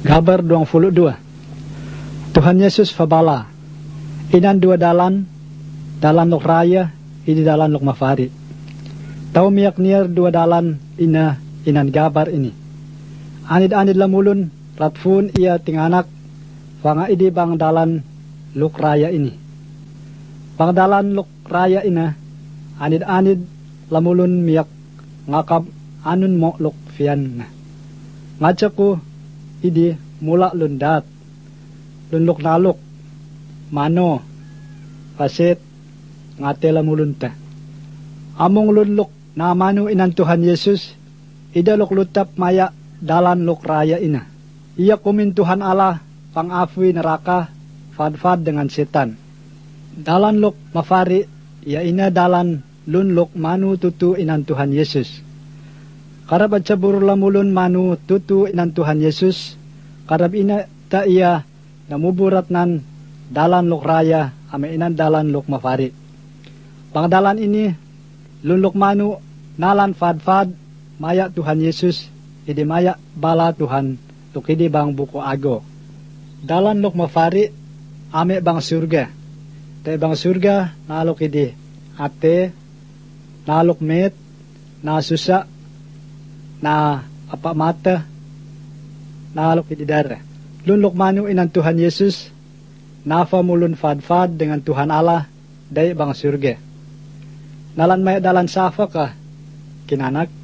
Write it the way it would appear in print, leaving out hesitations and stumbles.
Gabar 22. Tuhan Yesus fabala. Inan dua dalan lok raya, idi dalan lok mafari. Tau miyak niar dua dalan inan gabar ini. Anid-anid lamulun, ratfun ia tinganak, fanga idi bang dalan lok raya ini. Bang dalan lok raya ina, anid-anid lamulun miyak ngakab anun mo lok fian na. Ngajaku idi mula lundat, lunlok nalok, mano, pasit, ngate lamulun ta. Among lunlok na mano inan Tuhan Yesus, idalok lutap maya dalan lok raya ina. Iya kumin Tuhan Allah, pang-afwi neraka, fad-fad dengan setan. Dalan lok mafari, ya ina dalan lunlok manu tutu inan Tuhan Yesus. Karab at sabur lamulun manu tutu inan Tuhan Yesus, karab ina ta iya namuburat nan dalan lok raya, ame inan dalan lok mafari. Pangdalan ini, lunlok manu nalan fad-fad, maya Tuhan Yesus, idi maya bala Tuhan, lukidi bang buko ago. Dalan lok mafari, ame bang surga. Te bang surga, nalok idi ate, nalok met, na susa, na apa mata, nalok idi dara. Lunlok manu inan Tuhan Yesus, nafa mulun fad-fad dengan Tuhan Allah, day bang surga. Nalan maya dalan safa ka, kinanak,